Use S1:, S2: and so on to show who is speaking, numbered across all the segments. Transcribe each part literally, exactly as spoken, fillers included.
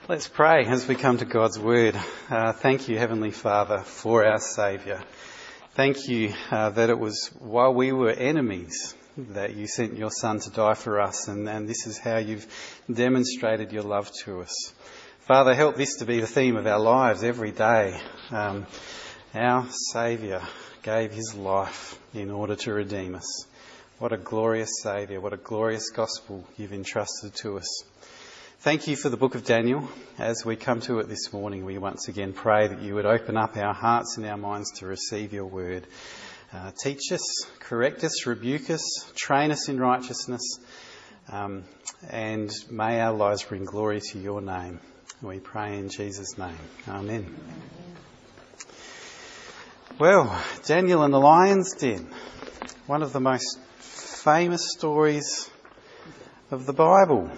S1: Let's pray as we come to God's Word. Uh, thank you, Heavenly Father, for our Saviour. Thank you uh, that it was while we were enemies that you sent your Son to die for us, and, and this is how you've demonstrated your love to us. Father, help this to be the theme of our lives every day. Um, our Saviour gave his life in order to redeem us. What a glorious Saviour, what a glorious gospel you've entrusted to us. Thank you for the book of Daniel. As we come to it this morning, we once again pray that you would open up our hearts and our minds to receive your word. Uh, teach us, correct us, rebuke us, train us in righteousness, um, and may our lives bring glory to your name. We pray in Jesus' name. Amen. Well, Daniel and the lion's den, one of the most famous stories of the Bible.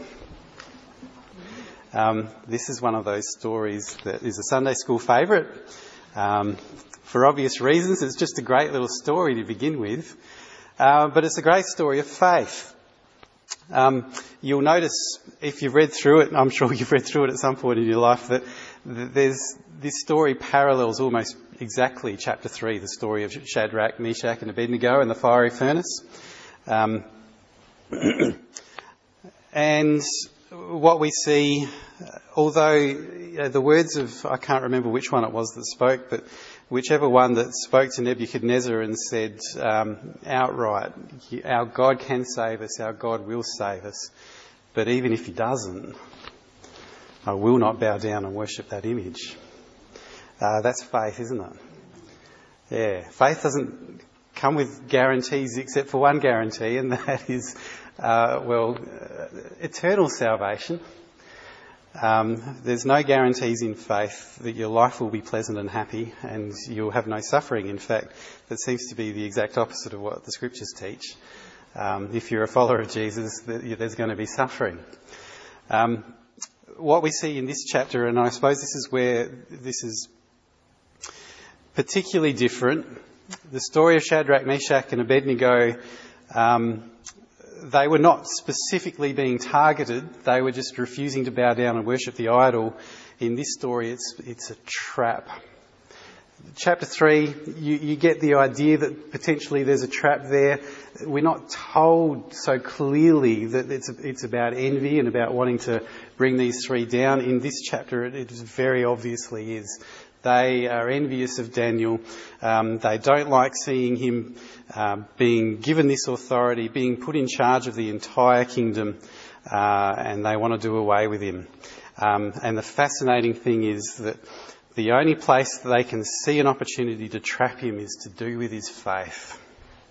S1: Um, this is one of those stories that is a Sunday school favourite. Um, for obvious reasons, it's just a great little story to begin with. Uh, but it's a great story of faith. Um, you'll notice, if you've read through it, I'm sure you've read through it at some point in your life, that there's this story parallels almost exactly chapter three, the story of Shadrach, Meshach and Abednego in the fiery furnace. Um, and what we see, although you know, the words of, I can't remember which one it was that spoke, but whichever one that spoke to Nebuchadnezzar and said um, outright, our God can save us, our God will save us, but even if he doesn't, I will not bow down and worship that image. Uh, that's faith, isn't it? Yeah, faith doesn't come with guarantees except for one guarantee, and that is, uh, well, uh, eternal salvation. Um, there's no guarantees in faith that your life will be pleasant and happy and you'll have no suffering. In fact, that seems to be the exact opposite of what the scriptures teach. Um, if you're a follower of Jesus, there's going to be suffering. Um, what we see in this chapter, and I suppose this is where this is particularly different, the story of Shadrach, Meshach and Abednego, um, they were not specifically being targeted. They were just refusing to bow down and worship the idol. In this story, it's it's a trap. Chapter three, you, you get the idea that potentially there's a trap there. We're not told so clearly that it's it's about envy and about wanting to bring these three down. In this chapter, it, it very obviously is. They are envious of Daniel. Um, they don't like seeing him uh, being given this authority, being put in charge of the entire kingdom, uh, and they want to do away with him. Um, and the fascinating thing is that the only place that they can see an opportunity to trap him is to do with his faith.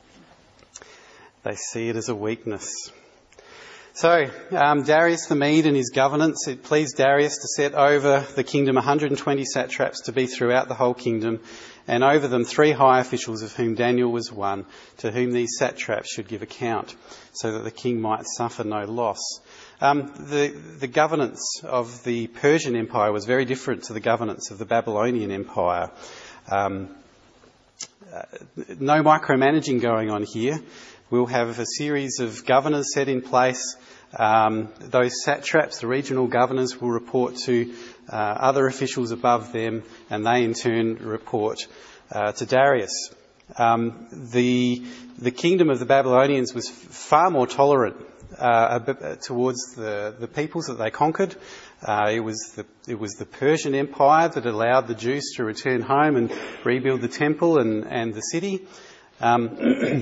S1: They see it as a weakness. So, um, Darius the Mede and his governance, it pleased Darius to set over the kingdom one hundred twenty satraps to be throughout the whole kingdom, and over them three high officials, of whom Daniel was one, to whom these satraps should give account, so that the king might suffer no loss. Um, the, the governance of the Persian Empire was very different to the governance of the Babylonian Empire. Um, uh, no micromanaging going on here. We'll have a series of governors set in place. Um, those satraps, the regional governors, will report to uh, other officials above them, and they in turn report uh, to Darius. Um, the the kingdom of the Babylonians was far more tolerant uh, towards the, the peoples that they conquered. Uh, it was the it was the Persian Empire that allowed the Jews to return home and rebuild the temple and, and the city. Um,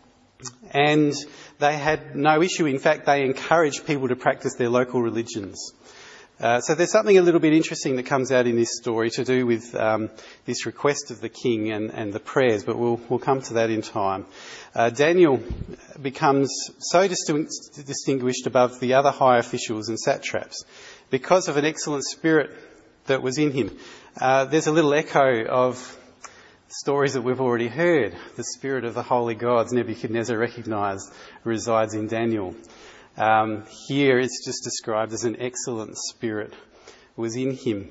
S1: And they had no issue. In fact, they encouraged people to practice their local religions. Uh, so there's something a little bit interesting that comes out in this story to do with um, this request of the king and, and the prayers, but we'll, we'll come to that in time. Uh, Daniel becomes so distingu- distinguished above the other high officials and satraps because of an excellent spirit that was in him. Uh, there's a little echo of stories that we've already heard. The spirit of the holy gods, Nebuchadnezzar recognised, resides in Daniel. Um, here it's just described as an excellent spirit was in him.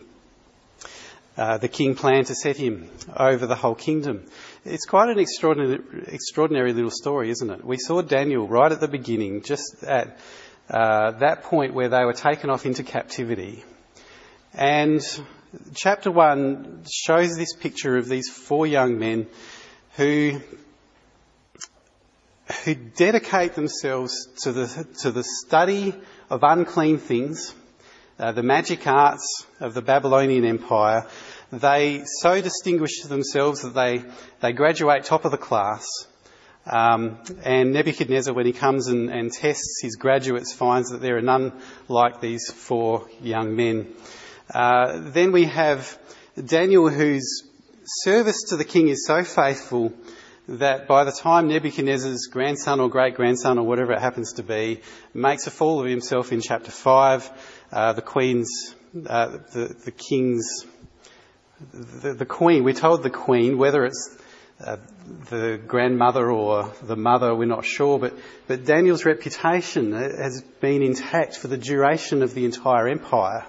S1: Uh, the king planned to set him over the whole kingdom. It's quite an extraordinary, extraordinary little story, isn't it? We saw Daniel right at the beginning, just at uh, that point where they were taken off into captivity. And chapter one shows this picture of these four young men who who dedicate themselves to the to the study of unclean things, uh, the magic arts of the Babylonian Empire. They so distinguish themselves that they, they graduate top of the class. Um, and Nebuchadnezzar, when he comes and, and tests his graduates, finds that there are none like these four young men. Uh, then we have Daniel, whose service to the king is so faithful that by the time Nebuchadnezzar's grandson or great-grandson or whatever it happens to be makes a fool of himself in chapter five, uh, the queen's, uh, the, the king's The, the Queen, we're told the Queen, whether it's uh, the grandmother or the mother, we're not sure, but, but Daniel's reputation has been intact for the duration of the entire empire.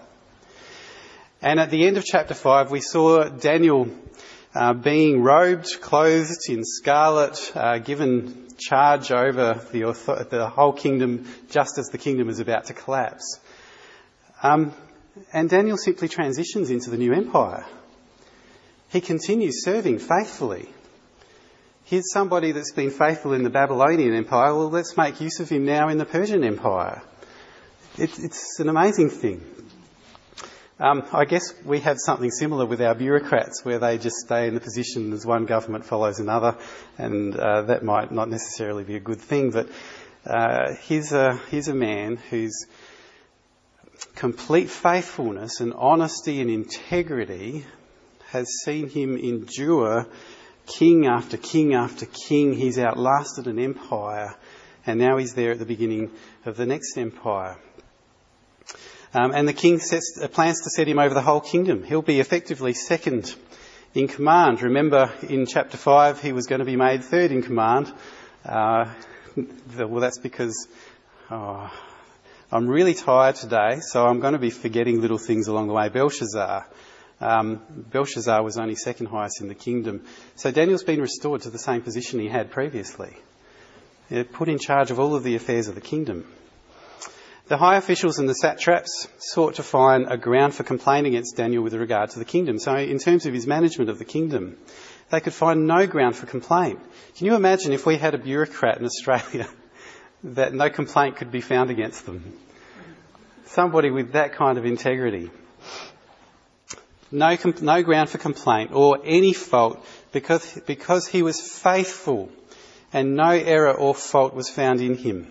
S1: And at the end of chapter five, we saw Daniel uh, being robed, clothed in scarlet, uh, given charge over the, author- the whole kingdom just as the kingdom is about to collapse. Um, and Daniel simply transitions into the new empire. He continues serving faithfully. Here's somebody that's been faithful in the Babylonian Empire. Well, let's make use of him now in the Persian Empire. It, it's an amazing thing. Um, I guess we have something similar with our bureaucrats, where they just stay in the position as one government follows another, and uh, that might not necessarily be a good thing. But uh, here's a here's a man whose complete faithfulness and honesty and integrity has seen him endure king after king after king. He's outlasted an empire, and now he's there at the beginning of the next empire. Um, and the king sets, uh, plans to set him over the whole kingdom. He'll be effectively second in command. Remember, in chapter five, he was going to be made third in command. Uh, well, that's because oh, I'm really tired today, so I'm going to be forgetting little things along the way. Belshazzar. Um, Belshazzar was only second highest in the kingdom. So Daniel's been restored to the same position he had previously. He's put in charge of all of the affairs of the kingdom. The high officials and the satraps sought to find a ground for complaint against Daniel with regard to the kingdom. So in terms of his management of the kingdom, they could find no ground for complaint. Can you imagine if we had a bureaucrat in Australia that no complaint could be found against them? Somebody with that kind of integrity. No, no ground for complaint or any fault because, because he was faithful and no error or fault was found in him.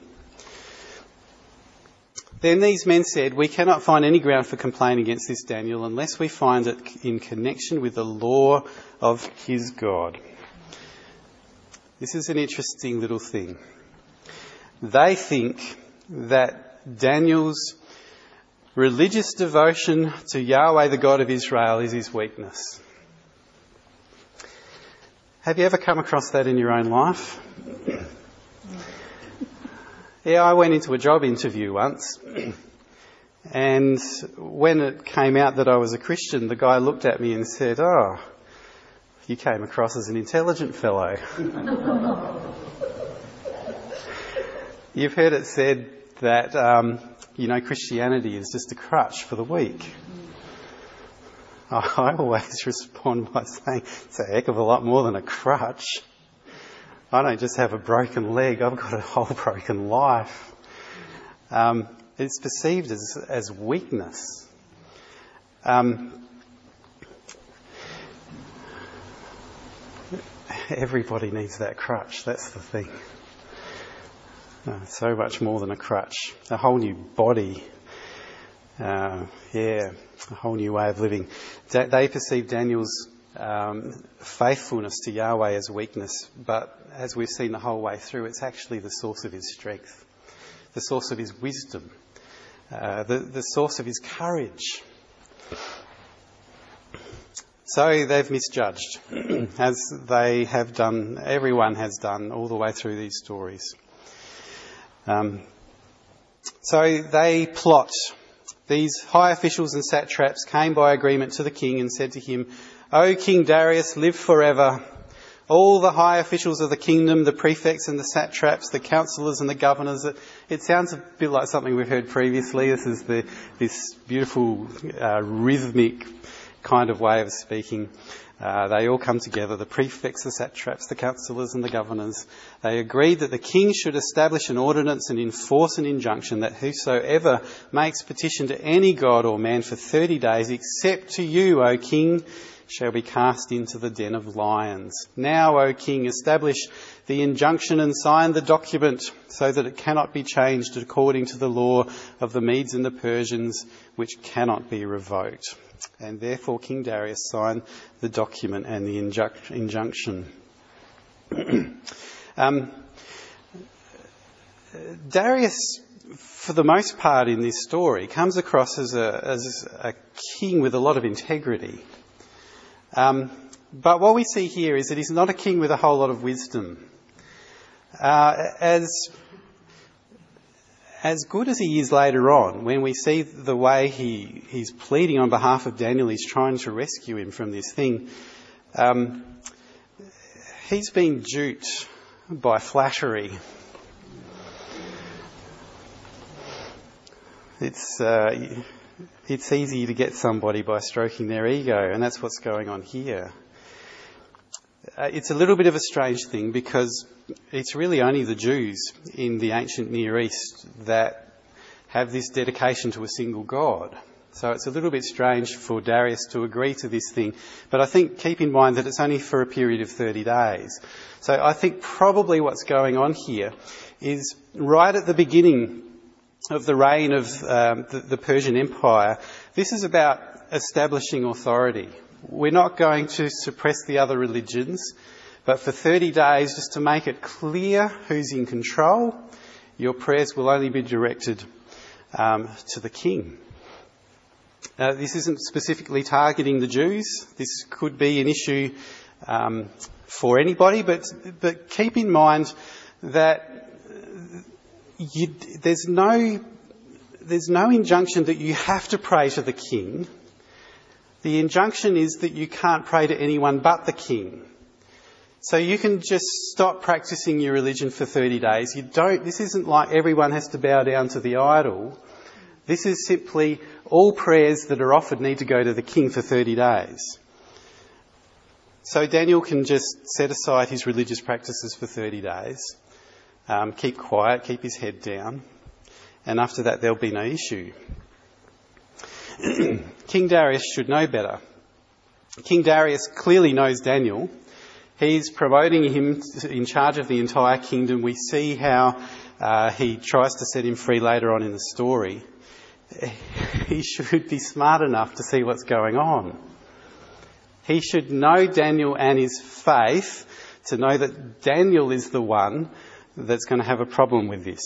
S1: Then these men said, "We cannot find any ground for complaint against this Daniel unless we find it in connection with the law of his God." This is an interesting little thing. They think that Daniel's religious devotion to Yahweh, the God of Israel, is his weakness. Have you ever come across that in your own life? Yeah, I went into a job interview once, and when it came out that I was a Christian, the guy looked at me and said, "Oh, you came across as an intelligent fellow." You've heard it said that, um, you know, Christianity is just a crutch for the weak. I always respond by saying, it's a heck of a lot more than a crutch. I don't just have a broken leg, I've got a whole broken life. Um, it's perceived as, as weakness. Um, everybody needs that crutch, that's the thing. Uh, so much more than a crutch. A whole new body. Uh, yeah, a whole new way of living. Da- they perceive Daniel's um, faithfulness to Yahweh as weakness, but as we've seen the whole way through, it's actually the source of his strength, the source of his wisdom, uh, the, the source of his courage. So they've misjudged, as they have done, everyone has done all the way through these stories. Um, so they plot. These high officials and satraps came by agreement to the king and said to him, "O King Darius, live forever. all the high officials of the kingdom, the prefects and the satraps, the councillors and the governors. It, it sounds a bit like something we've heard previously. This is the this beautiful uh, rhythmic kind of way of speaking. Uh, they all come together, the prefects, the satraps, the councillors and the governors. They agreed that the king should establish an ordinance and enforce an injunction that whosoever makes petition to any god or man for thirty days, except to you, O king, shall be cast into the den of lions. Now, O king, establish the injunction and sign the document so that it cannot be changed according to the law of the Medes and the Persians, which cannot be revoked. And therefore King Darius signed the document and the injunc- injunction. um, Darius, for the most part in this story, comes across as a, as a king with a lot of integrity. Um, but what we see here is that he's not a king with a whole lot of wisdom. Uh, as As good as he is later on, when we see the way he, he's pleading on behalf of Daniel, he's trying to rescue him from this thing, um, he's been duped by flattery. It's, uh, it's easy to get somebody by stroking their ego, and that's what's going on here. Uh, it's a little bit of a strange thing because it's really only the Jews in the ancient Near East that have this dedication to a single God. So it's a little bit strange for Darius to agree to this thing. But I think keep in mind that it's only for a period of thirty days. So I think probably what's going on here is right at the beginning of the reign of um, the, the Persian Empire, this is about establishing authority. We're not going to suppress the other religions, but for thirty days, just to make it clear who's in control, your prayers will only be directed um, to the king. Uh, this isn't specifically targeting the Jews. This could be an issue um, for anybody, but but keep in mind that you, there's no there's no injunction that you have to pray to the king. The injunction is that you can't pray to anyone but the king. So you can just stop practicing your religion for thirty days. You don't, this isn't like everyone has to bow down to the idol. This is simply all prayers that are offered need to go to the king for thirty days. So Daniel can just set aside his religious practices for thirty days, um, keep quiet, keep his head down, and after that there'll be no issue. King Darius should know better. King Darius clearly knows Daniel. He's promoting him in charge of the entire kingdom. We see how uh, he tries to set him free later on in the story. He should be smart enough to see what's going on. He should know Daniel and his faith to know that Daniel is the one that's going to have a problem with this.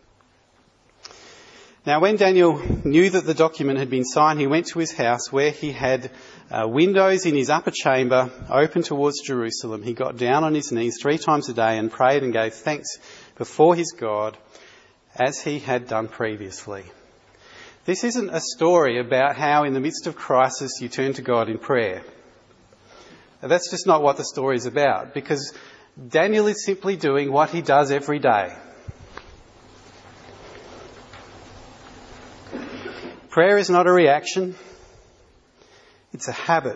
S1: Now, when Daniel knew that the document had been signed, he went to his house where he had uh, windows in his upper chamber open towards Jerusalem. He got down on his knees three times a day and prayed and gave thanks before his God as he had done previously. This isn't a story about how in the midst of crisis you turn to God in prayer. That's just not what the story is about, because Daniel is simply doing what he does every day. Prayer is not a reaction, it's a habit.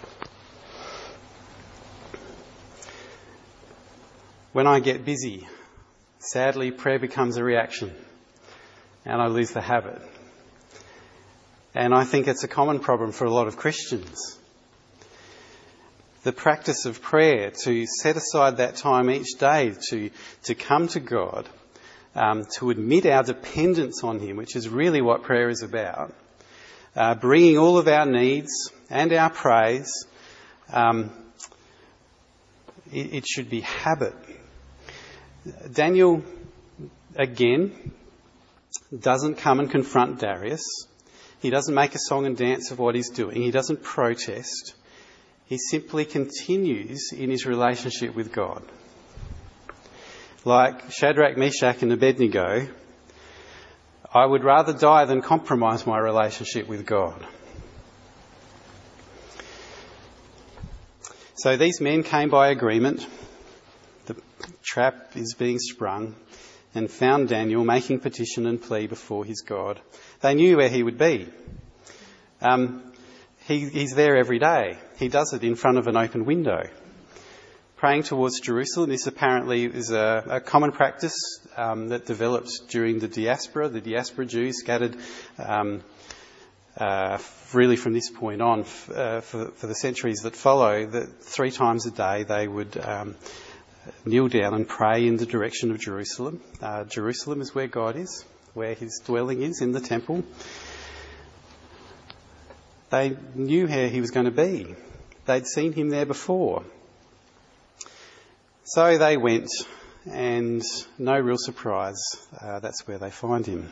S1: When I get busy, sadly, prayer becomes a reaction and I lose the habit. And I think it's a common problem for a lot of Christians. The practice of prayer, to set aside that time each day to, to come to God, Um, to admit our dependence on him, which is really what prayer is about, uh, bringing all of our needs and our praise, um, it, it should be habit. Daniel, again, doesn't come and confront Darius. He doesn't make a song and dance of what he's doing. He doesn't protest. He simply continues in his relationship with God. Like Shadrach, Meshach and Abednego, I would rather die than compromise my relationship with God. So these men came by agreement. The trap is being sprung, and found Daniel making petition and plea before his God. They knew where he would be. Um, he, he's there every day. He does it in front of an open window. Praying towards Jerusalem. This apparently is a, a common practice um, that developed during the diaspora, the diaspora Jews scattered um, uh, really from this point on f- uh, for, for the centuries that follow. That three times a day they would um, kneel down and pray in the direction of Jerusalem. Uh, Jerusalem is where God is, where his dwelling is, in the temple. They knew where he was going to be. They'd seen him there before. So they went, and no real surprise, uh, that's where they find him.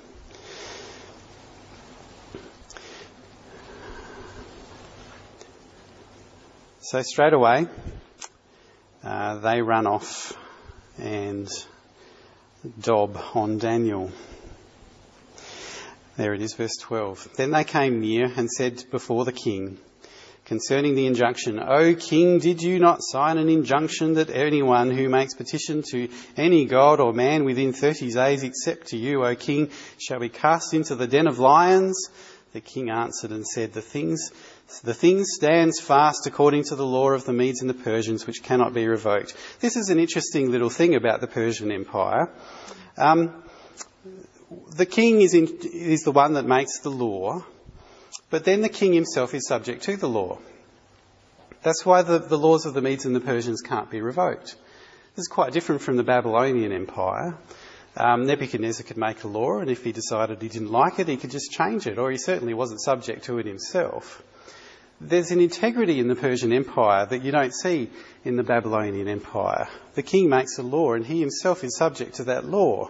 S1: So straight away, uh, they run off and dob on Daniel. There it is, verse twelve. Then they came near and said before the king, concerning the injunction, O king, did you not sign an injunction that anyone who makes petition to any god or man within thirty days except to you, O king, shall be cast into the den of lions? The king answered and said, The things, the thing stands fast according to the law of the Medes and the Persians, which cannot be revoked. This is an interesting little thing about the Persian Empire. Um, the king is, in, is the one that makes the law. But then the king himself is subject to the law. That's why the, the laws of the Medes and the Persians can't be revoked. This is quite different from the Babylonian Empire. Um, Nebuchadnezzar could make a law, and if he decided he didn't like it, he could just change it, or he certainly wasn't subject to it himself. There's an integrity in the Persian Empire that you don't see in the Babylonian Empire. The king makes a law, and he himself is subject to that law.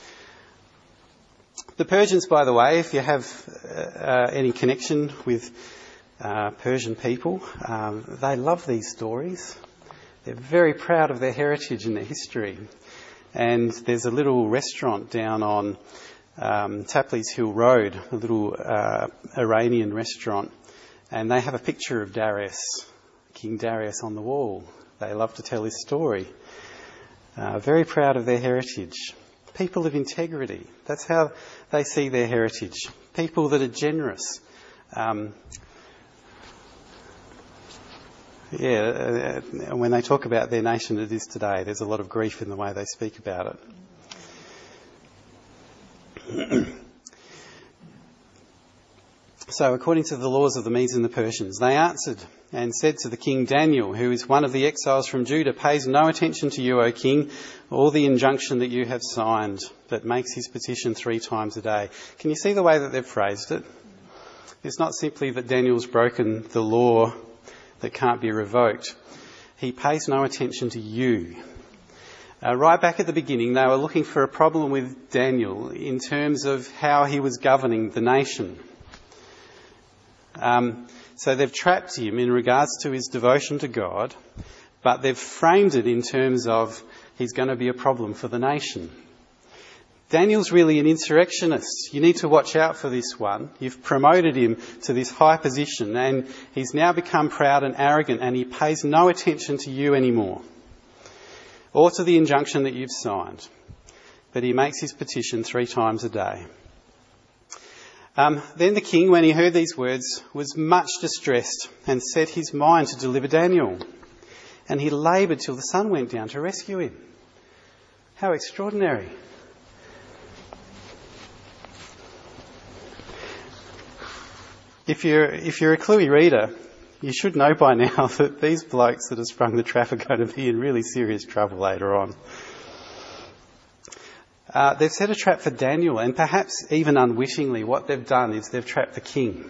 S1: The Persians, by the way, if you have uh, any connection with uh, Persian people, um, they love these stories. They're very proud of their heritage and their history. And there's a little restaurant down on um, Tapley's Hill Road, a little uh, Iranian restaurant, and they have a picture of Darius, King Darius, on the wall. They love to tell his story. Uh, very proud of their heritage. People of integrity. That's how they see their heritage. People that are generous. Um, yeah, uh, when they talk about their nation it is today, there's a lot of grief in the way they speak about it. So, according to the laws of the Medes and the Persians, they answered and said to the king, Daniel, who is one of the exiles from Judah, pays no attention to you, O king, or the injunction that you have signed, but makes his petition three times a day. Can you see the way that they've phrased it? It's not simply that Daniel's broken the law that can't be revoked. He pays no attention to you. Uh, right back at the beginning, they were looking for a problem with Daniel in terms of how he was governing the nation. Um, so they've trapped him in regards to his devotion to God, but they've framed it in terms of he's going to be a problem for the nation. Daniel's really an insurrectionist. You need to watch out for this one. You've promoted him to this high position, and he's now become proud and arrogant, and he pays no attention to you anymore, or to the injunction that you've signed. But he makes his petition three times a day. Um, then the king, when he heard these words, was much distressed and set his mind to deliver Daniel. And he laboured till the sun went down to rescue him. How extraordinary. If you're, if you're a Cluey reader, you should know by now that these blokes that have sprung the trap are going to be in really serious trouble later on. Uh, they've set a trap for Daniel, and perhaps even unwittingly what they've done is they've trapped the king.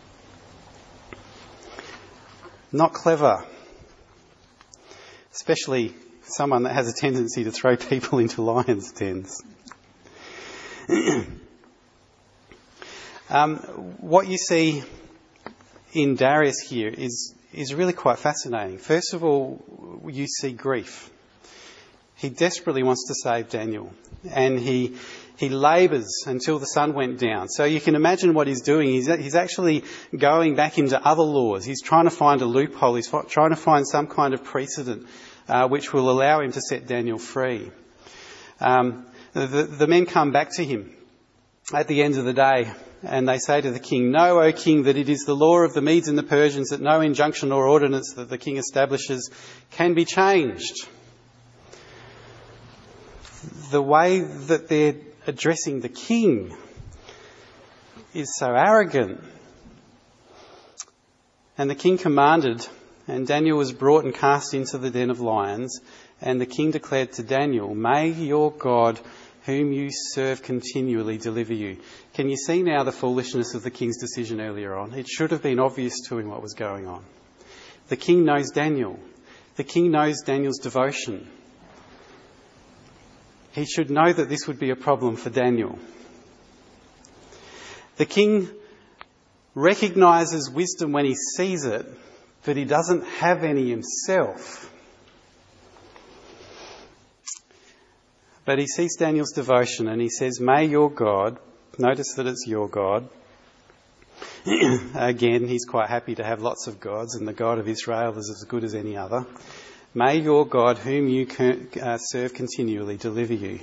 S1: Not clever. Especially someone that has a tendency to throw people into lions' dens. um, what you see in Darius here is, is really quite fascinating. First of all, you see grief. He desperately wants to save Daniel, and he he labours until the sun went down. So you can imagine what he's doing. He's, he's actually going back into other laws. He's trying to find a loophole. He's trying to find some kind of precedent uh, which will allow him to set Daniel free. Um, the, the men come back to him at the end of the day, and they say to the king, "Know, O king, that it is the law of the Medes and the Persians that no injunction or ordinance that the king establishes can be changed." The way that they're addressing the king is so arrogant. And the king commanded, and Daniel was brought and cast into the den of lions, and the king declared to Daniel, "May your God, whom you serve continually, deliver you." Can you see now the foolishness of the king's decision earlier on? It should have been obvious to him what was going on. The king knows Daniel. The king knows Daniel's devotion. He should know that this would be a problem for Daniel. The king recognises wisdom when he sees it, but he doesn't have any himself. But he sees Daniel's devotion and he says, "May your God," notice that it's your God. Again, he's quite happy to have lots of gods, and the God of Israel is as good as any other. "May your God, whom you serve continually, deliver you."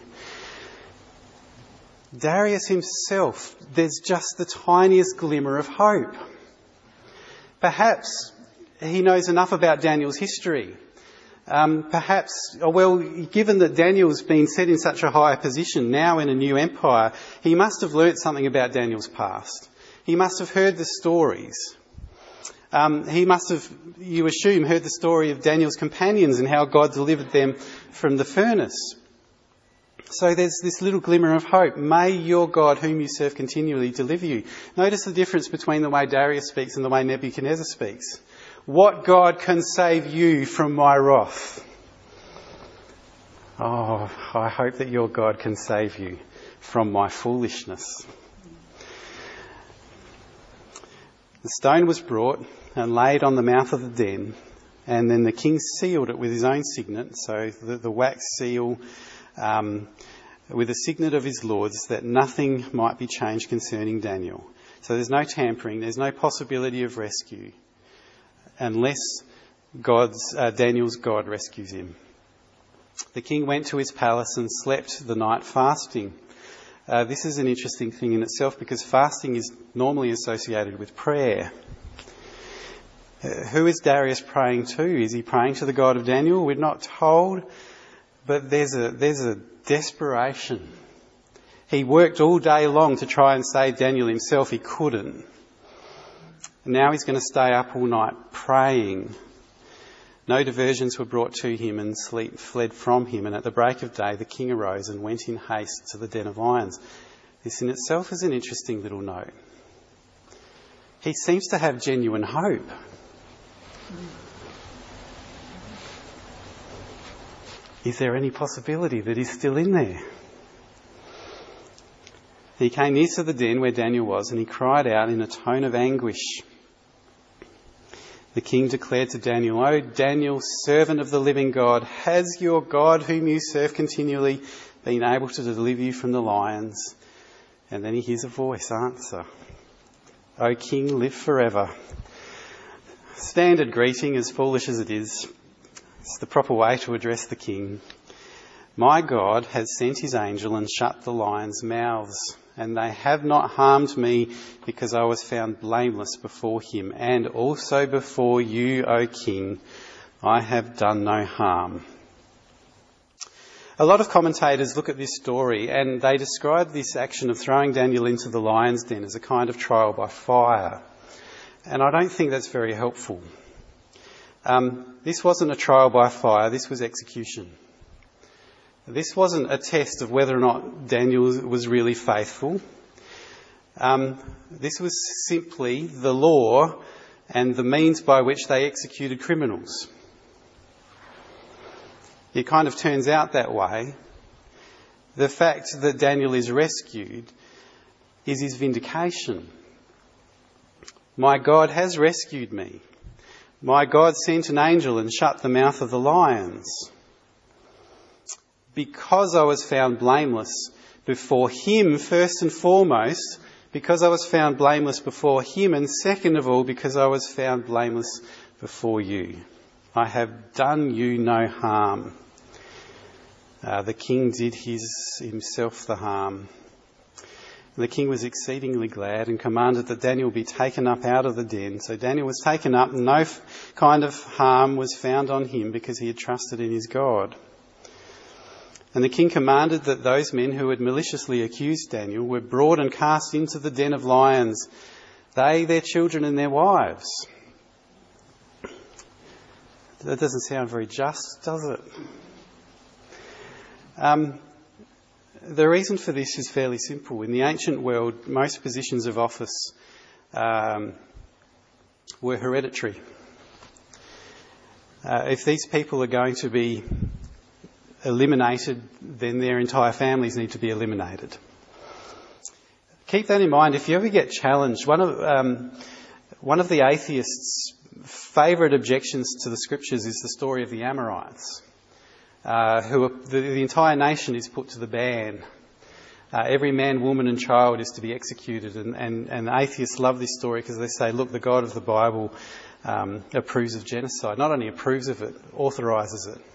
S1: Darius himself, there's just the tiniest glimmer of hope. Perhaps he knows enough about Daniel's history. Um, perhaps, well, given that Daniel's been set in such a high position now in a new empire, he must have learnt something about Daniel's past. He must have heard the stories. Um, he must have, you assume, heard the story of Daniel's companions and how God delivered them from the furnace. So there's this little glimmer of hope. "May your God, whom you serve continually, deliver you." Notice the difference between the way Darius speaks and the way Nebuchadnezzar speaks. "What God can save you from my wrath?" Oh, I hope that your God can save you from my foolishness. The stone was brought and laid on the mouth of the den, and then the king sealed it with his own signet, so the, the wax seal um, with the signet of his lords, that nothing might be changed concerning Daniel. So there's no tampering, there's no possibility of rescue, unless God's uh, Daniel's God rescues him. The king went to his palace and slept the night fasting. Uh, this is an interesting thing in itself, because fasting is normally associated with prayer. Uh, who is Darius praying to? Is he praying to the God of Daniel? We're not told, but there's a there's a desperation. He worked all day long to try and save Daniel himself. He couldn't. Now he's going to stay up all night praying. No diversions were brought to him, and sleep fled from him. And at the break of day, the king arose and went in haste to the den of lions. This in itself is an interesting little note. He seems to have genuine hope. Is there any possibility that he's still in there? He came near to the den where Daniel was, and he cried out in a tone of anguish. The king declared to Daniel, "O Daniel, servant of the living God, has your God, whom you serve continually, been able to deliver you from the lions?" And then he hears a voice answer, "O king, live forever." Standard greeting, as foolish as it is. It's the proper way to address the king. "My God has sent his angel and shut the lions' mouths, and they have not harmed me, because I was found blameless before him, and also before you, O king. I have done no harm." A lot of commentators look at this story and they describe this action of throwing Daniel into the lion's den as a kind of trial by fire. And I don't think that's very helpful. Um, this wasn't a trial by fire, this was execution. This wasn't a test of whether or not Daniel was really faithful. Um, this was simply the law and the means by which they executed criminals. It kind of turns out that way. The fact that Daniel is rescued is his vindication. My God has rescued me. My God sent an angel and shut the mouth of the lions. Because I was found blameless before him first and foremost, because I was found blameless before him, and second of all, because I was found blameless before you. I have done you no harm. Uh, the king did his himself the harm. And the king was exceedingly glad and commanded that Daniel be taken up out of the den. So Daniel was taken up, and no f- kind of harm was found on him because he had trusted in his God. And the king commanded that those men who had maliciously accused Daniel were brought and cast into the den of lions, they, their children and their wives. That doesn't sound very just, does it? Um, the reason for this is fairly simple. In the ancient world, most positions of office um, were hereditary. Uh, if these people are going to be eliminated, then their entire families need to be eliminated. Keep that in mind. If you ever get challenged, one of um, one of the atheists' favourite objections to the scriptures is the story of the Amorites, uh, who are, the, the entire nation is put to the ban. Uh, every man, woman and child is to be executed, and, and, and atheists love this story because they say, look, the God of the Bible um, approves of genocide. Not only approves of it, authorises it.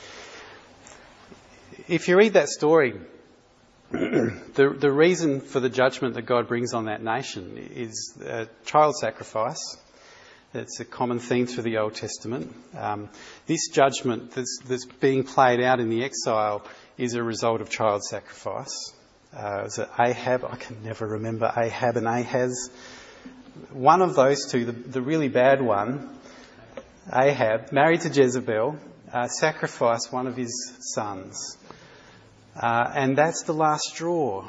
S1: If you read that story, the, the reason for the judgment that God brings on that nation is uh, child sacrifice. It's a common theme through the Old Testament. Um, this judgment that's, that's being played out in the exile is a result of child sacrifice. Uh, is it Ahab? I can never remember Ahab and Ahaz. One of those two, the, the really bad one, Ahab, married to Jezebel, uh, sacrificed one of his sons. Uh, and that's the last straw.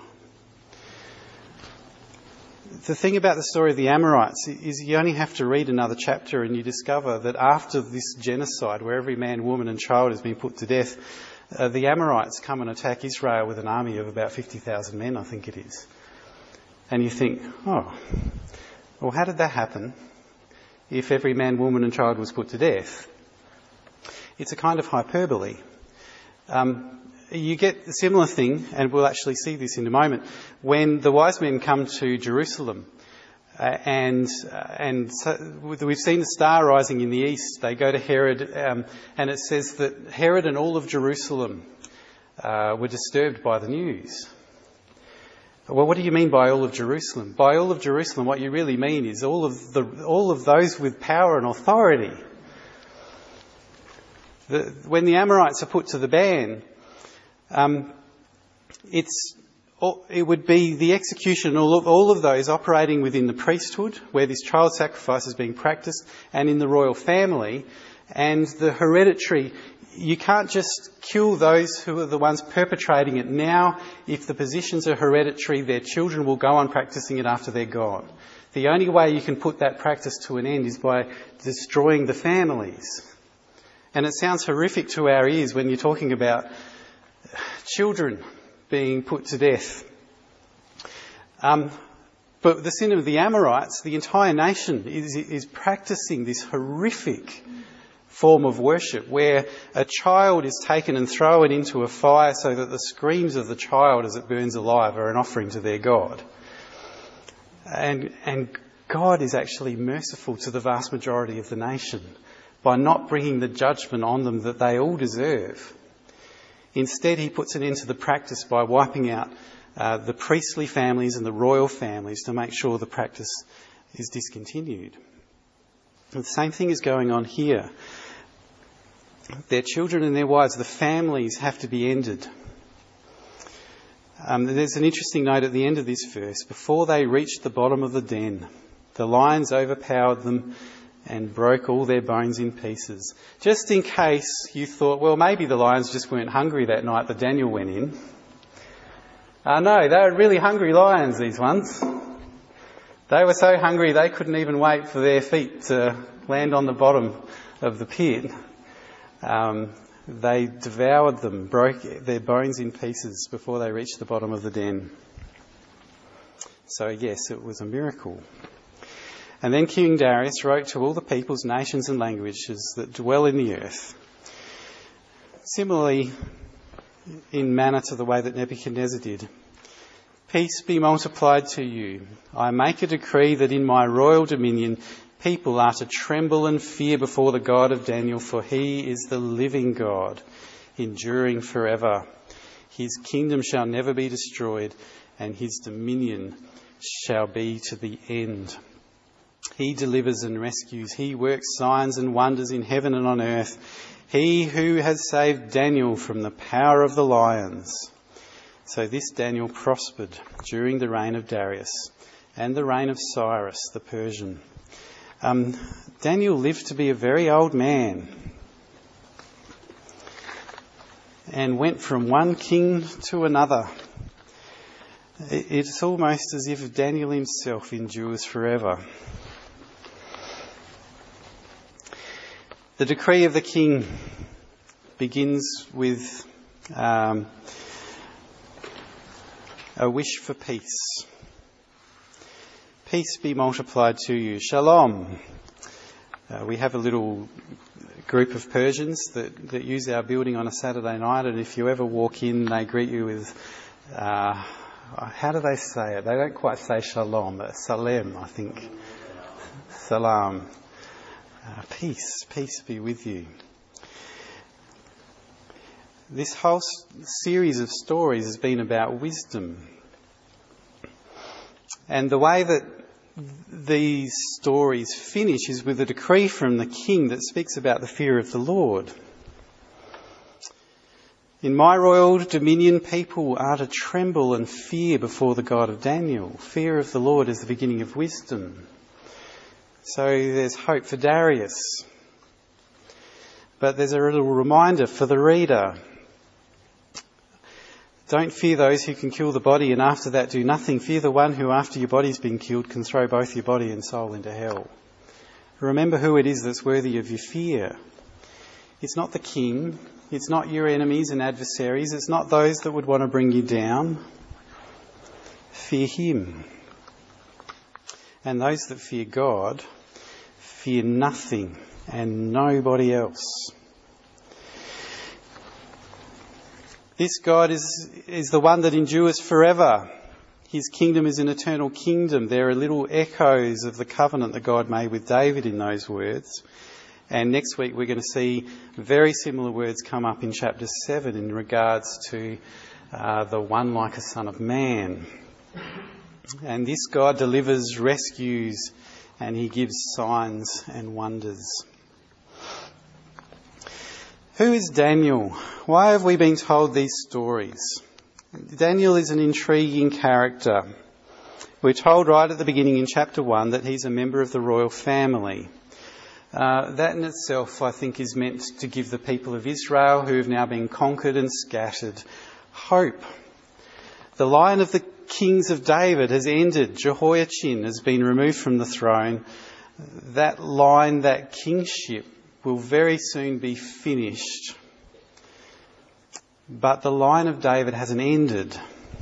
S1: The thing about the story of the Amorites is you only have to read another chapter and you discover that after this genocide, where every man, woman and child has been put to death, uh, the Amorites come and attack Israel with an army of about fifty thousand men, I think it is. And you think, oh, well, how did that happen if every man, woman and child was put to death? It's a kind of hyperbole. Um, You get a similar thing, and we'll actually see this in a moment, when the wise men come to Jerusalem. Uh, and uh, and so we've seen the star rising in the east. They go to Herod, um, and it says that Herod and all of Jerusalem uh, were disturbed by the news. Well, what do you mean by all of Jerusalem? By all of Jerusalem, what you really mean is all of the all of those with power and authority. The, when the Amorites are put to the ban, Um, it's it would be the execution all of all of those operating within the priesthood, where this child sacrifice is being practiced, and in the royal family, and the hereditary. You can't just kill those who are the ones perpetrating it now. If the positions are hereditary, their children will go on practicing it after they're gone. The only way you can put that practice to an end is by destroying the families. And it sounds horrific to our ears when you're talking about children being put to death. Um, but the sin of the Amorites, the entire nation is, is practicing this horrific form of worship where a child is taken and thrown into a fire so that the screams of the child as it burns alive are an offering to their God. And, and God is actually merciful to the vast majority of the nation by not bringing the judgment on them that they all deserve. Instead, he puts an end to the practice by wiping out uh, the priestly families and the royal families to make sure the practice is discontinued. And the same thing is going on here. Their children and their wives, the families, have to be ended. Um, there's an interesting note at the end of this verse. Before they reached the bottom of the den, the lions overpowered them and broke all their bones in pieces. Just in case you thought, well, maybe the lions just weren't hungry that night that Daniel went in. Uh, no, they were really hungry lions, these ones. They were so hungry they couldn't even wait for their feet to land on the bottom of the pit. Um, they devoured them, broke their bones in pieces before they reached the bottom of the den. So yes, it was a miracle. And then King Darius wrote to all the peoples, nations and languages that dwell in the earth. Similarly, in manner to the way that Nebuchadnezzar did. Peace be multiplied to you. I make a decree that in my royal dominion people are to tremble and fear before the God of Daniel, for he is the living God, enduring forever. His kingdom shall never be destroyed, and his dominion shall be to the end. He delivers and rescues. He works signs and wonders in heaven and on earth. He who has saved Daniel from the power of the lions. So this Daniel prospered during the reign of Darius and the reign of Cyrus the Persian. Um, Daniel lived to be a very old man and went from one king to another. It's almost as if Daniel himself endures forever. The decree of the king begins with um, a wish for peace. Peace be multiplied to you. Shalom. Uh, we have a little group of Persians that, that use our building on a Saturday night, and if you ever walk in, they greet you with, uh, how do they say it? They don't quite say shalom, but salem, I think. Salam. Uh, peace, peace be with you. This whole series of stories has been about wisdom. And the way that these stories finish is with a decree from the king that speaks about the fear of the Lord. In my royal dominion, people are to tremble and fear before the God of Daniel. Fear of the Lord is the beginning of wisdom. So there's hope for Darius. But there's a little reminder for the reader. Don't fear those who can kill the body and after that do nothing. Fear the one who after your body's been killed can throw both your body and soul into hell. Remember who it is that's worthy of your fear. It's not the king. It's not your enemies and adversaries. It's not those that would want to bring you down. Fear him. And those that fear God fear nothing and nobody else. This God is, is the one that endures forever. His kingdom is an eternal kingdom. There are little echoes of the covenant that God made with David in those words. And next week we're going to see very similar words come up in chapter seven in regards to uh, the one like a son of man. And this God delivers, rescues, and he gives signs and wonders. Who is Daniel? Why have we been told these stories? Daniel is an intriguing character. We're told right at the beginning in chapter one that he's a member of the royal family. Uh, that in itself, I think, is meant to give the people of Israel, who have now been conquered and scattered, hope. The line of the kings of David has ended. Jehoiachin has been removed from the throne. That line, that kingship, will very soon be finished. But the line of David hasn't ended.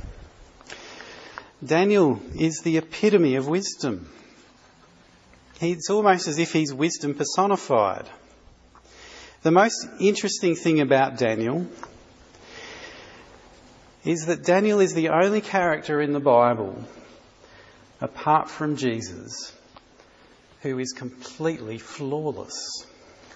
S1: Daniel is the epitome of wisdom. It's almost as if he's wisdom personified. The most interesting thing about Daniel is that Daniel is the only character in the Bible, apart from Jesus, who is completely flawless.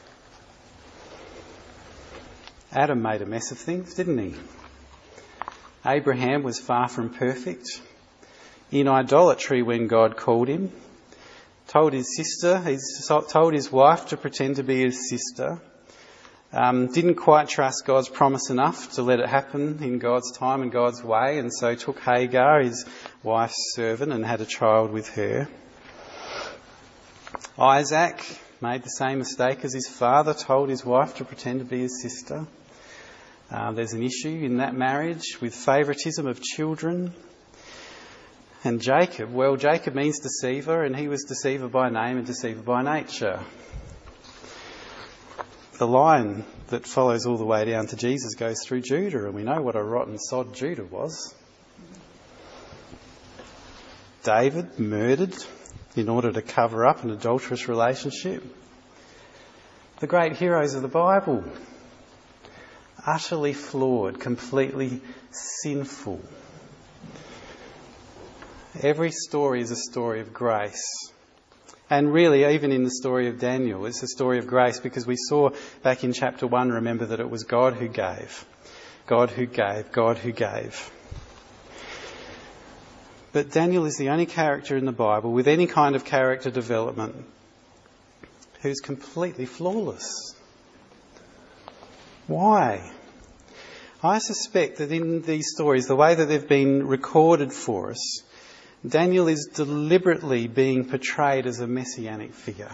S1: Adam made a mess of things, didn't he? Abraham was far from perfect. In idolatry when God called him. Told his sister, he's told his wife to pretend to be his sister. Um, didn't quite trust God's promise enough to let it happen in God's time and God's way, and so took Hagar, his wife's servant, and had a child with her. Isaac made the same mistake as his father, told his wife to pretend to be his sister. Uh, there's an issue in that marriage with favouritism of children. And Jacob, well, Jacob means deceiver, and he was deceiver by name and deceiver by nature. The line that follows all the way down to Jesus goes through Judah, and we know what a rotten sod Judah was. David murdered in order to cover up an adulterous relationship. The great heroes of the Bible, utterly flawed, completely sinful. Every story is a story of grace. And really, even in the story of Daniel, it's a story of grace, because we saw back in chapter one, remember, that it was God who gave. God who gave. God who gave. But Daniel is the only character in the Bible with any kind of character development who's completely flawless. Why? I suspect that in these stories, the way that they've been recorded for us, Daniel is deliberately being portrayed as a messianic figure.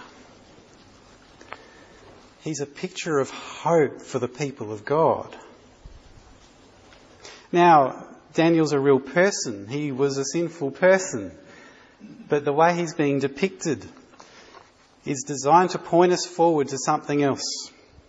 S1: He's a picture of hope for the people of God. Now, Daniel's a real person. He was a sinful person. But the way he's being depicted is designed to point us forward to something else.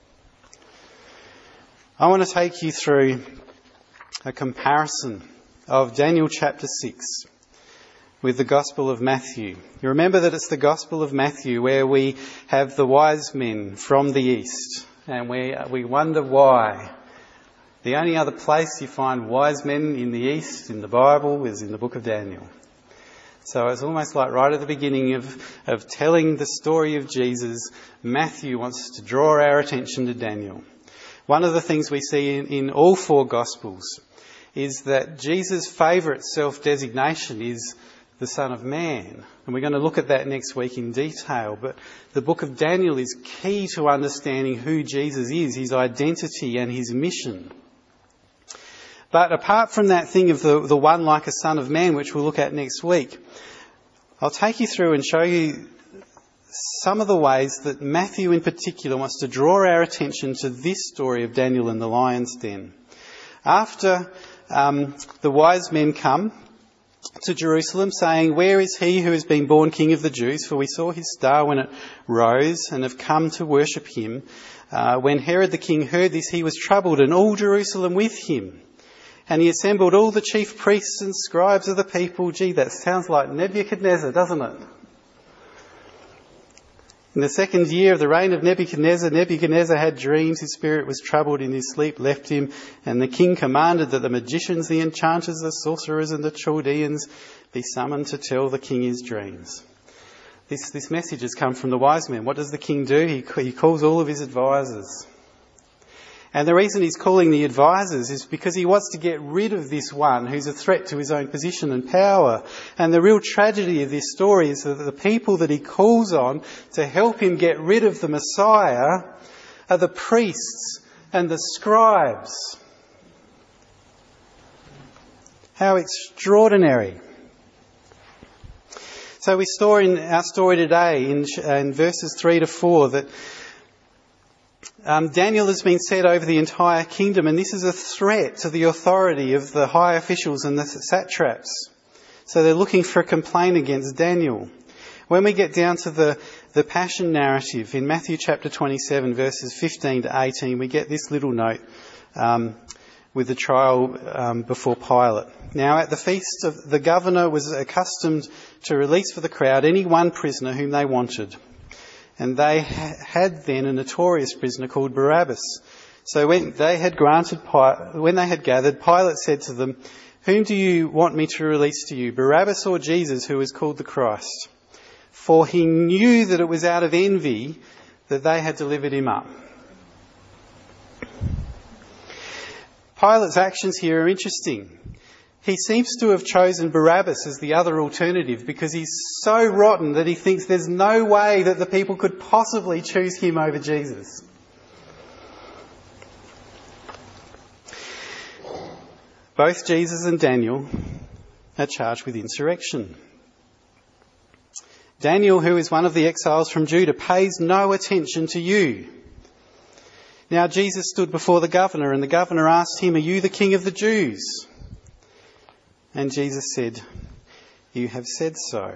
S1: I want to take you through a comparison of Daniel chapter six with the Gospel of Matthew. You remember that it's the Gospel of Matthew where we have the wise men from the east, and we we wonder why. The only other place you find wise men in the east in the Bible is in the book of Daniel. So it's almost like right at the beginning of, of telling the story of Jesus, Matthew wants to draw our attention to Daniel. One of the things we see in, in all four Gospels is that Jesus' favourite self-designation is the Son of Man. And we're going to look at that next week in detail. But the book of Daniel is key to understanding who Jesus is, his identity and his mission. But apart from that thing of the, the one like a Son of Man, which we'll look at next week, I'll take you through and show you some of the ways that Matthew in particular wants to draw our attention to this story of Daniel in the lion's den. After um, the wise men come to Jerusalem saying, "Where is he who has been born King of the Jews? For we saw his star when it rose and have come to worship him." Uh, when Herod the king heard this, he was troubled, and all Jerusalem with him. And he assembled all the chief priests and scribes of the people. Gee, that sounds like Nebuchadnezzar, doesn't it? In the second year of the reign of Nebuchadnezzar, Nebuchadnezzar had dreams. His spirit was troubled, in his sleep left him. And the king commanded that the magicians, the enchanters, the sorcerers and the Chaldeans be summoned to tell the king his dreams. This, this message has come from the wise men. What does the king do? He, he calls all of his advisors. And the reason he's calling the advisors is because he wants to get rid of this one who's a threat to his own position and power. And the real tragedy of this story is that the people that he calls on to help him get rid of the Messiah are the priests and the scribes. How extraordinary. So we saw in our story today in, in verses three to four that Um, Daniel has been set over the entire kingdom, and this is a threat to the authority of the high officials and the satraps. So they're looking for a complaint against Daniel. When we get down to the, the Passion narrative in Matthew chapter twenty-seven, verses fifteen to eighteen, we get this little note um, with the trial um, before Pilate. Now at the feast, of, the governor was accustomed to release for the crowd any one prisoner whom they wanted. And they had then a notorious prisoner called Barabbas. So when they had granted, when they had gathered, Pilate said to them, "Whom do you want me to release to you, Barabbas or Jesus, who is called the Christ?" For he knew that it was out of envy that they had delivered him up. Pilate's actions here are interesting. He seems to have chosen Barabbas as the other alternative because he's so rotten that he thinks there's no way that the people could possibly choose him over Jesus. Both Jesus and Daniel are charged with insurrection. Daniel, who is one of the exiles from Judah, pays no attention to you. Now Jesus stood before the governor, and the governor asked him, "Are you the king of the Jews?" And Jesus said, "You have said so."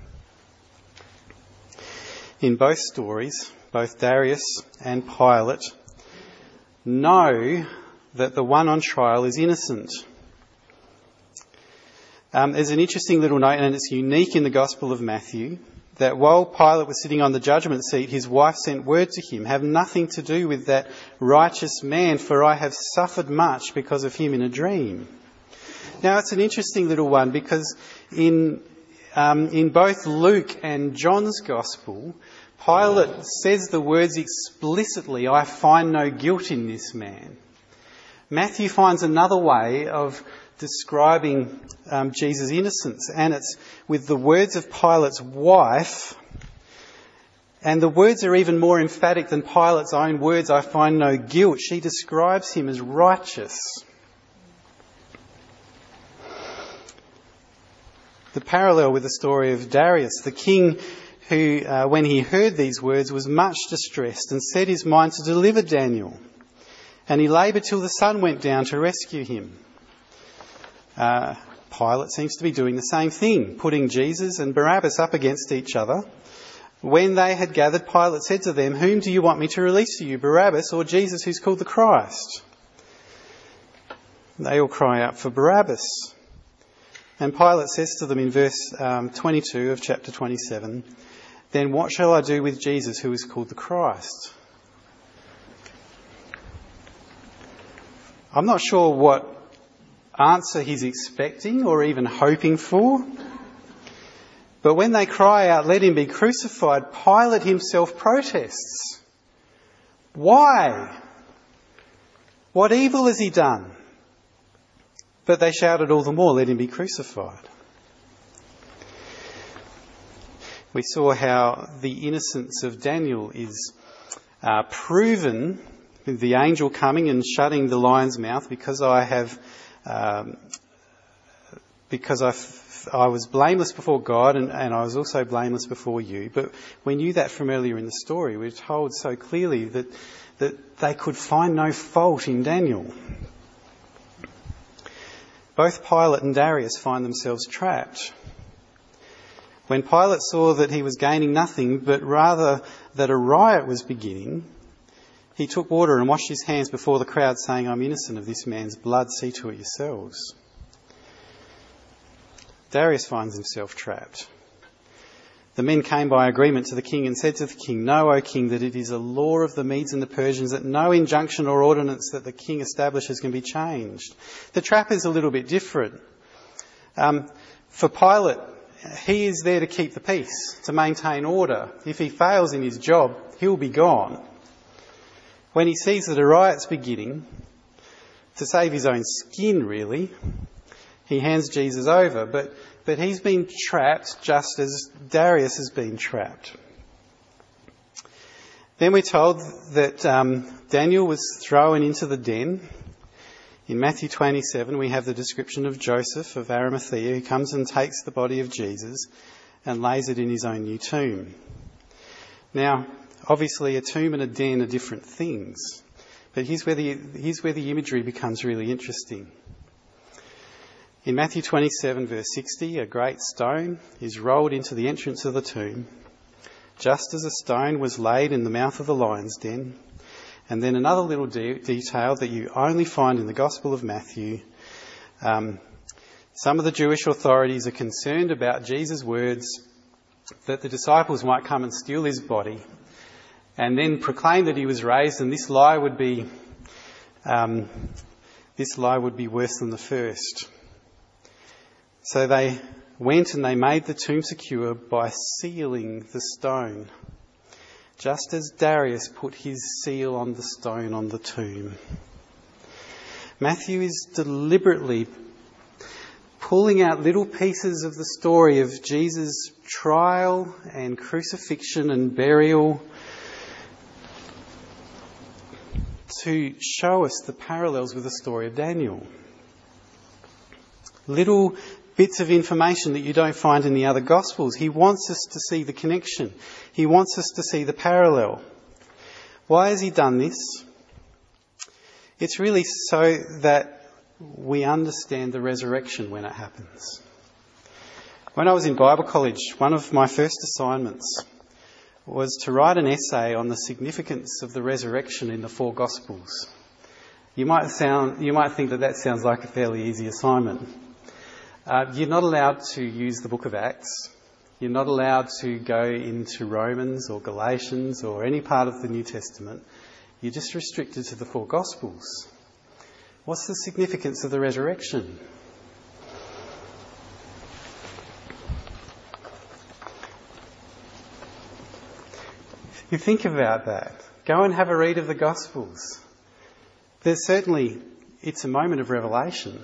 S1: In both stories, both Darius and Pilate know that the one on trial is innocent. Um, there's an interesting little note, and it's unique in the Gospel of Matthew, that while Pilate was sitting on the judgment seat, his wife sent word to him, "Have nothing to do with that righteous man, for I have suffered much because of him in a dream." Now, it's an interesting little one because in um, in both Luke and John's Gospel, Pilate says the words explicitly, "I find no guilt in this man." Matthew finds another way of describing um, Jesus' innocence, and it's with the words of Pilate's wife. And the words are even more emphatic than Pilate's own words, "I find no guilt." She describes him as righteous. The parallel with the story of Darius, the king who, uh, when he heard these words, was much distressed and set his mind to deliver Daniel. And he laboured till the sun went down to rescue him. Uh, Pilate seems to be doing the same thing, putting Jesus and Barabbas up against each other. When they had gathered, Pilate said to them, "Whom do you want me to release to you, Barabbas or Jesus who's called the Christ?" They all cry out for Barabbas. And Pilate says to them in verse um, twenty-two of chapter twenty-seven, "Then what shall I do with Jesus who is called the Christ?" I'm not sure what answer he's expecting or even hoping for. But when they cry out, "Let him be crucified," Pilate himself protests. Why? What evil has he done? But they shouted all the more, "Let him be crucified." We saw how the innocence of Daniel is uh, proven with the angel coming and shutting the lion's mouth, because I have, um, because I, I was blameless before God and, and I was also blameless before you. But we knew that from earlier in the story. We were told so clearly that that they could find no fault in Daniel. Both Pilate and Darius find themselves trapped. When Pilate saw that he was gaining nothing, but rather that a riot was beginning, he took water and washed his hands before the crowd, saying, "I'm innocent of this man's blood, see to it yourselves." Darius finds himself trapped. The men came by agreement to the king and said to the king, "Know, O king, that it is a law of the Medes and the Persians that no injunction or ordinance that the king establishes can be changed." The trap is a little bit different. Um, for Pilate, he is there to keep the peace, to maintain order. If he fails in his job, he'll be gone. When he sees that a riot's beginning, to save his own skin really, he hands Jesus over. But But he's been trapped just as Darius has been trapped. Then we're told that um, Daniel was thrown into the den. In Matthew twenty-seven, we have the description of Joseph of Arimathea, who comes and takes the body of Jesus and lays it in his own new tomb. Now, obviously a tomb and a den are different things. But here's where the, here's where the imagery becomes really interesting. In Matthew twenty-seven, verse sixty, a great stone is rolled into the entrance of the tomb, just as a stone was laid in the mouth of the lion's den. And then another little de- detail that you only find in the Gospel of Matthew. Um, some of the Jewish authorities are concerned about Jesus' words that the disciples might come and steal his body and then proclaim that he was raised, and this lie would be um, this lie would be worse than the first. So they went and they made the tomb secure by sealing the stone, just as Darius put his seal on the stone on the tomb. Matthew is deliberately pulling out little pieces of the story of Jesus' trial and crucifixion and burial to show us the parallels with the story of Daniel. Little bits of information that you don't find in the other Gospels. He wants us to see the connection. He wants us to see the parallel. Why has he done this? It's really so that we understand the resurrection when it happens. When I was in Bible college, one of my first assignments was to write an essay on the significance of the resurrection in the four Gospels. You might sound, you might think that that sounds like a fairly easy assignment. Uh, you're not allowed to use the book of Acts. You're not allowed to go into Romans or Galatians or any part of the New Testament. You're just restricted to the four Gospels. What's the significance of the resurrection? You think about that. Go and have a read of the Gospels. There's certainly, it's a moment of revelation.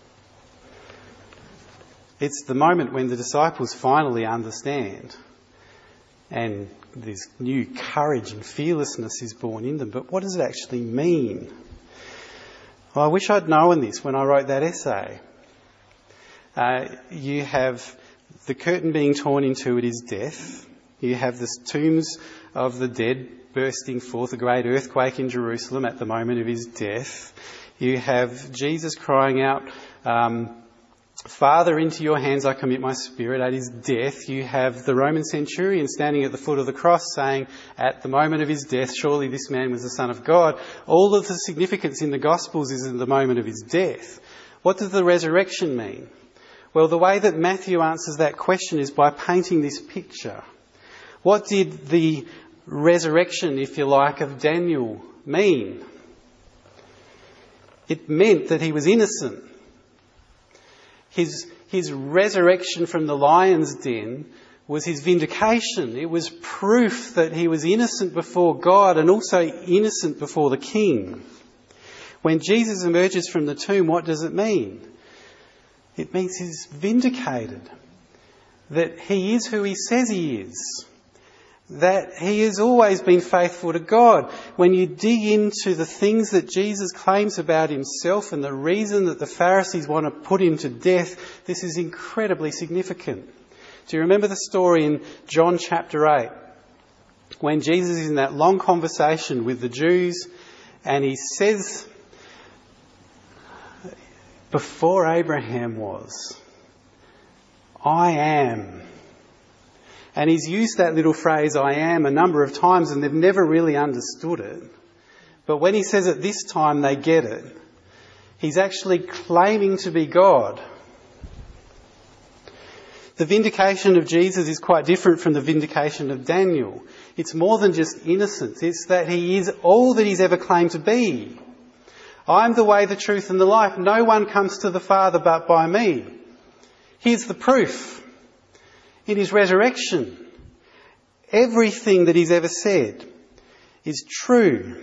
S1: It's the moment when the disciples finally understand and this new courage and fearlessness is born in them. But what does it actually mean? Well, I wish I'd known this when I wrote that essay. Uh, you have the curtain being torn in two at his death. You have the tombs of the dead bursting forth, a great earthquake in Jerusalem at the moment of his death. You have Jesus crying out, um, Father, into your hands I commit my spirit at his death. You have the Roman centurion standing at the foot of the cross saying, at the moment of his death, surely this man was the Son of God. All of the significance in the Gospels is in the moment of his death. What does the resurrection mean? Well, the way that Matthew answers that question is by painting this picture. What did the resurrection, if you like, of Daniel mean? It meant that he was innocent. His, his resurrection from the lion's den was his vindication. It was proof that he was innocent before God and also innocent before the king. When Jesus emerges from the tomb, what does it mean? It means he's vindicated. That he is who he says he is. That he has always been faithful to God. When you dig into the things that Jesus claims about himself and the reason that the Pharisees want to put him to death, this is incredibly significant. Do you remember the story in John chapter eight? When Jesus is in that long conversation with the Jews and he says, before Abraham was, I am. And he's used that little phrase, I am, a number of times and they've never really understood it. But when he says it this time, they get it. He's actually claiming to be God. The vindication of Jesus is quite different from the vindication of Daniel. It's more than just innocence. It's that he is all that he's ever claimed to be. I'm the way, the truth and the life. No one comes to the Father but by me. Here's the proof. In his resurrection, everything that he's ever said is true.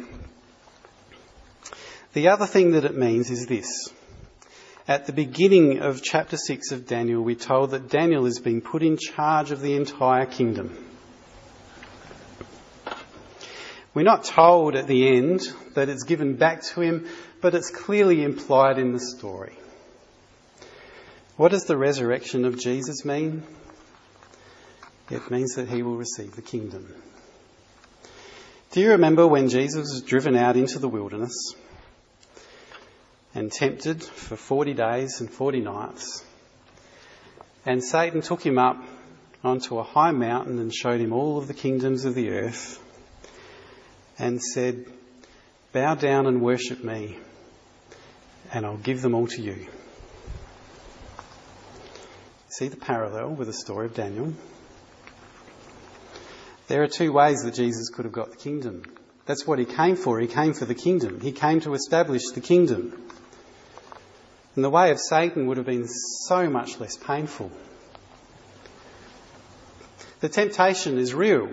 S1: The other thing that it means is this. At the beginning of chapter six of Daniel, we're told that Daniel has been put in charge of the entire kingdom. We're not told at the end that it's given back to him, but it's clearly implied in the story. What does the resurrection of Jesus mean? It means that he will receive the kingdom. Do you remember when Jesus was driven out into the wilderness and tempted for forty days and forty nights? And Satan took him up onto a high mountain and showed him all of the kingdoms of the earth and said, bow down and worship me and I'll give them all to you. See the parallel with the story of Daniel? There are two ways that Jesus could have got the kingdom. That's what he came for. He came for the kingdom. He came to establish the kingdom. And the way of Satan would have been so much less painful. The temptation is real.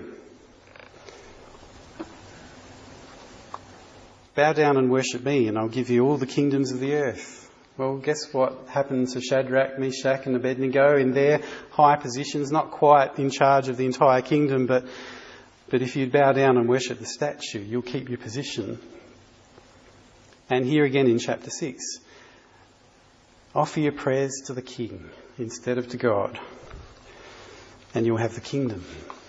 S1: Bow down and worship me and I'll give you all the kingdoms of the earth. Well, guess what happened to Shadrach, Meshach and Abednego in their high positions? Not quite in charge of the entire kingdom, but, but if you bow down and worship the statue, you'll keep your position. And here again in chapter six, offer your prayers to the king instead of to God, and you'll have the kingdom.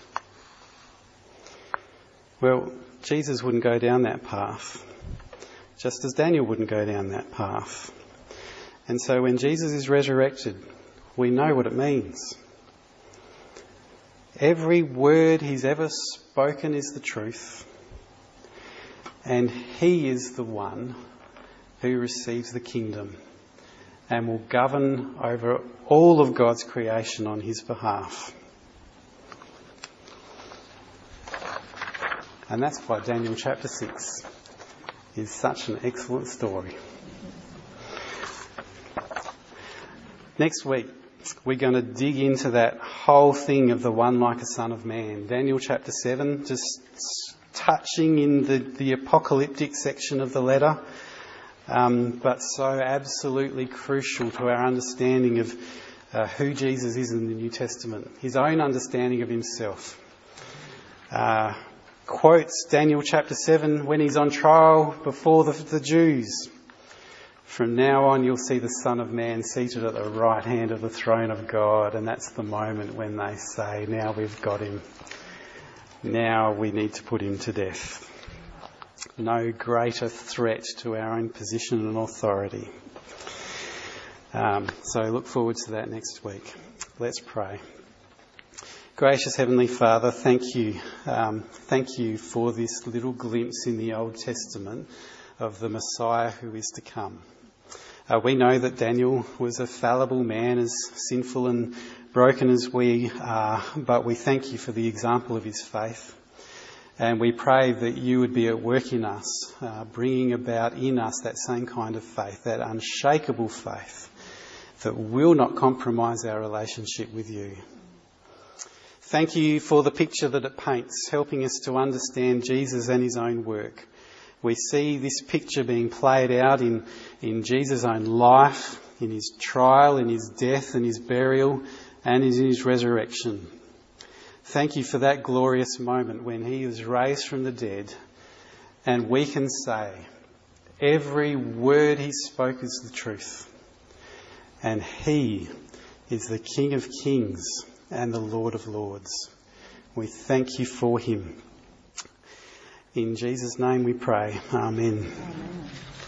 S1: Well, Jesus wouldn't go down that path, just as Daniel wouldn't go down that path. And so when Jesus is resurrected, we know what it means. Every word he's ever spoken is the truth. And he is the one who receives the kingdom and will govern over all of God's creation on his behalf. And that's why Daniel chapter six is such an excellent story. Next week, we're going to dig into that whole thing of the one like a son of man. Daniel chapter seven, just touching in the, the apocalyptic section of the letter, um, but so absolutely crucial to our understanding of uh, who Jesus is in the New Testament, his own understanding of himself. Uh, quotes Daniel chapter seven when he's on trial before the, the Jews. From now on you'll see the Son of Man seated at the right hand of the throne of God, and that's the moment when they say, now we've got him. Now we need to put him to death. No greater threat to our own position and authority. Um, so look forward to that next week. Let's pray. Gracious Heavenly Father, thank you. Um, thank you for this little glimpse in the Old Testament of the Messiah who is to come. Uh, we know that Daniel was a fallible man, as sinful and broken as we are, but we thank you for the example of his faith. And we pray that you would be at work in us, uh, bringing about in us that same kind of faith, that unshakable faith that will not compromise our relationship with you. Thank you for the picture that it paints, helping us to understand Jesus and his own work. We see this picture being played out in, in Jesus' own life, in his trial, in his death and his burial, and in his resurrection. Thank you for that glorious moment when he was raised from the dead, and we can say every word he spoke is the truth. And he is the King of Kings and the Lord of Lords. We thank you for him. In Jesus' name we pray. Amen. Amen.